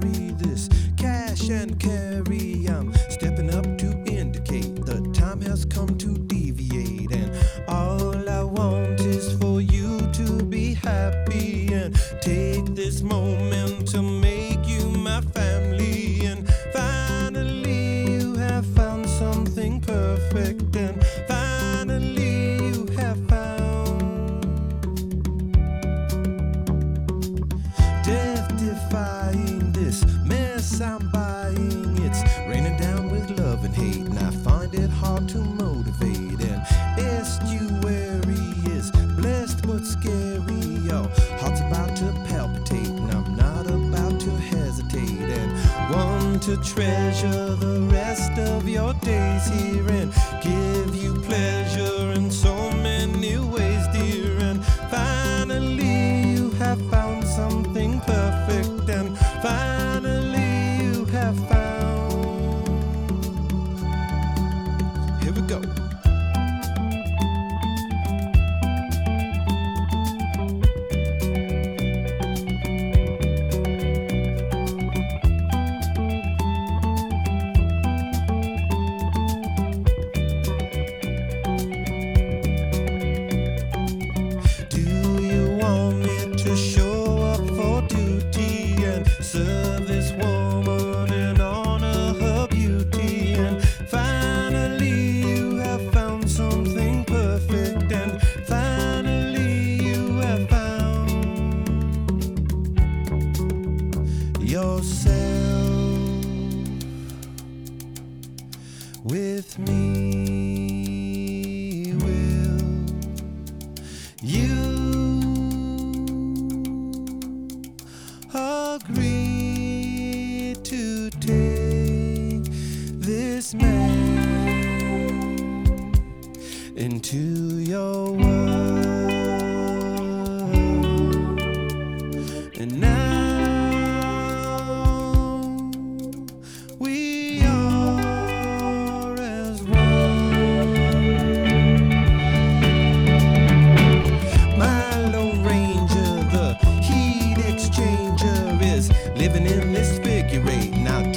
carry this cash and carry. I'm stepping up to indicate the time has come to deviate, and all I want is for you to be happy and take this moment to make you my family. And finally you have found something perfect, and finally you have found death-defying this mess I'm buying. It's raining down with love and hate, and I find it hard to motivate. And estuary is blessed but scary. Your heart's about to palpitate, and I'm not about to hesitate. And want to treasure the rest of your days here and give you pleasure in so many ways, dear. And finally you have found something perfect, and finally you have found. Here we go. Show up for duty and serve this woman and honor her beauty. And finally you have found something perfect, and finally you have found yourself. With me, will you agree to take this man into your world? And now we are as one. My Lone Ranger, the heat exchanger, is living in this figure eight. Now